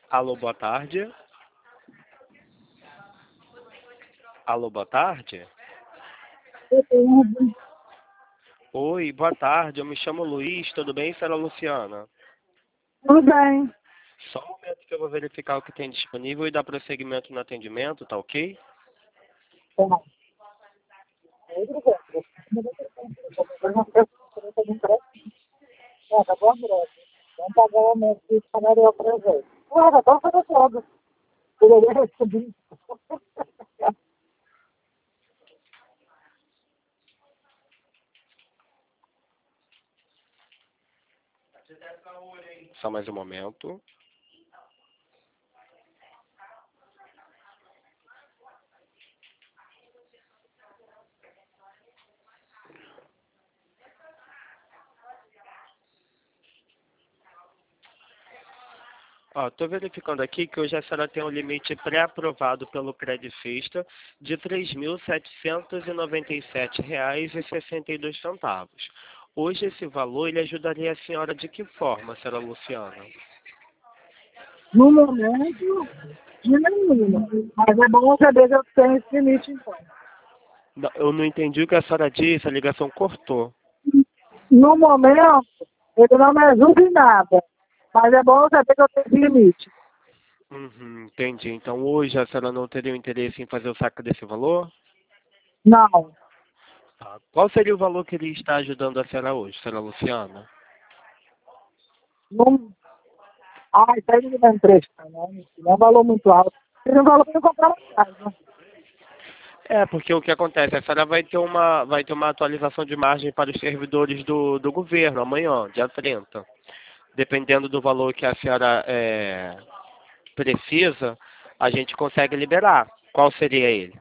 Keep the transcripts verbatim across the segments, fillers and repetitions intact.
Alô, boa tarde. Alô, boa tarde. Oi, boa tarde. Eu me chamo Luiz. Tudo bem, senhora Luciana? Tudo bem. Só um momento que eu vou verificar o que tem disponível e dar prosseguimento no atendimento, tá ok? Tá. É, tá bom, André. Vamos pagar o aumento que o salário é o presente. Ué, já estão fazendo todo. Poderia receber. Só mais um momento. Ó, estou verificando aqui que hoje a senhora tem um limite pré-aprovado pelo Credifista de três mil setecentos e noventa e sete reais e sessenta e dois centavos. Hoje esse valor ele ajudaria a senhora de que forma, senhora Luciana? No momento, de nenhuma. Mas é bom saber que eu tenho esse limite, então. Não, eu não entendi o que a senhora disse, a ligação cortou. No momento, ele não me ajuda em nada. Mas é bom saber que eu tenho esse limite. Uhum, entendi. Então hoje a senhora não teria interesse em fazer o saque desse valor? Não. Tá. Qual seria o valor que ele está ajudando a senhora hoje, senhora Luciana? Não. Ah, isso aí não me dá empresta, não. Não é um valor muito alto. Ele é um valor para eu comprar uma casa. É, porque o que acontece, a senhora vai ter uma, vai ter uma atualização de margem para os servidores do, do governo amanhã, dia trinta. Dependendo do valor que a senhora é, precisa, a gente consegue liberar. Qual seria ele?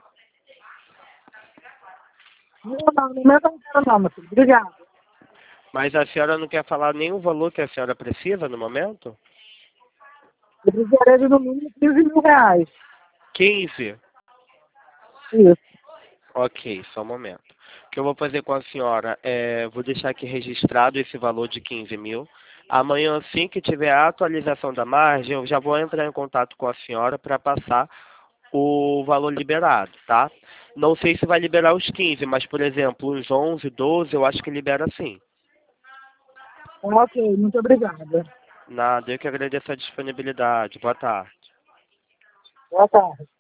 Não, não, no momento eu não quero não, meu filho. Obrigado. Mas a senhora não quer falar nenhum valor que a senhora precisa no momento? Eu precisaria de no mínimo quinze mil reais. quinze. Isso. Ok, só um momento. O que eu vou fazer com a senhora é, vou deixar aqui registrado esse valor de quinze mil. Amanhã, assim que tiver a atualização da margem, eu já vou entrar em contato com a senhora para passar o valor liberado, tá? Não sei se vai liberar os quinze, mas, por exemplo, os onze, doze, eu acho que libera sim. Ok, muito obrigada. Nada, eu que agradeço a disponibilidade. Boa tarde. Boa tarde.